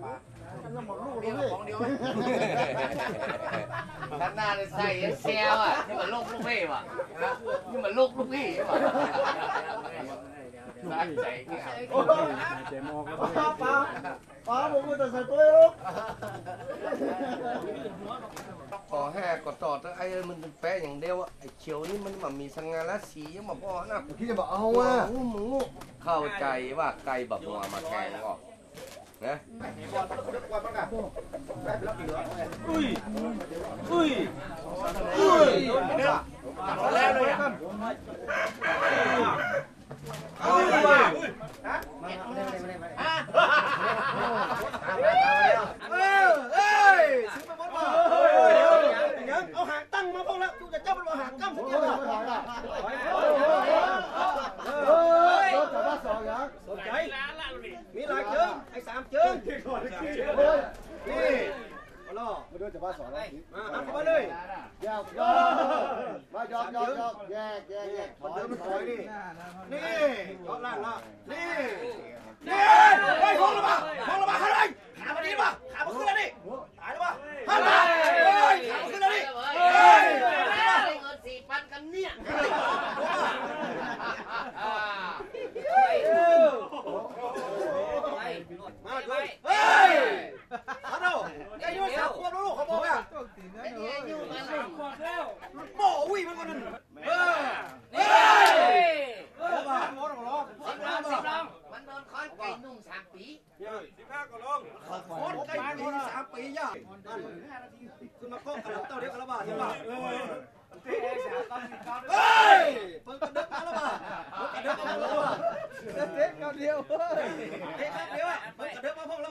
ท่านหน้าเลยใส่เซลอ่ะนี่มันลูกพี่ว่ะนี่มันลูกพี่ว่ะตั้งใจเนี่ยป้าผมก็จะใส่ตัวลูกขอแห่กดต่อตั้งไอ้มันเป็นแปะอย่างเดียวอ่ะไอ้เขียวนี่มันแบบมีสังงานละสียังแบบพ่อนะพี่จะบอกเอาว่ะมึงเข้าใจว่าไก่แบบหัวมาแทงออกนะอุ้ยอุ้ยอุ้ยเนี่ยแล้วเลยอ่ะอุ้ยเอาหางตั้งมาพวกแล้วกูจะเจ้ามันมาหางกั้มสักทีละจับมาสองอย่างสนใจมีหลายเจิงไอ้3เจิงนี่มาล่อมาดูจับมาสองเลยมาเข้ามาเลยยอกมายอกแยกมันเดินมันถอยนี่ยอกล่างละนี่ไอ้พงละมาหาอะไรหามาดีป่ะหามาขึ้นแล้วนี่หายแล้วป่ะหามาหามาขึ้นแล้วนี่เงิน4,000กันเนี่ยมาด้วยเฮ้ยฮัลโหลอายุ3 ขวบแล้วลูกเขาบอกว่าอายุมัน3 ขวบแล้วโม่วิ่งมันก็นั่นมันโดนค้อนไก่นุ่ง3 ปี 15ก็ลงค้อนไก่นุ่ง3 ปีย่าขึ้นมาโค้งกระดับเต้าเดียวกระบาดใช่ป่ะเฮ้ยเปิดกระดับมาแล้วป่ะกระดับมาแล้วป่ะเด็กเดียวเฮ้ยเด็กเดียวอ่ะเปิดกระดับมาพวกเรา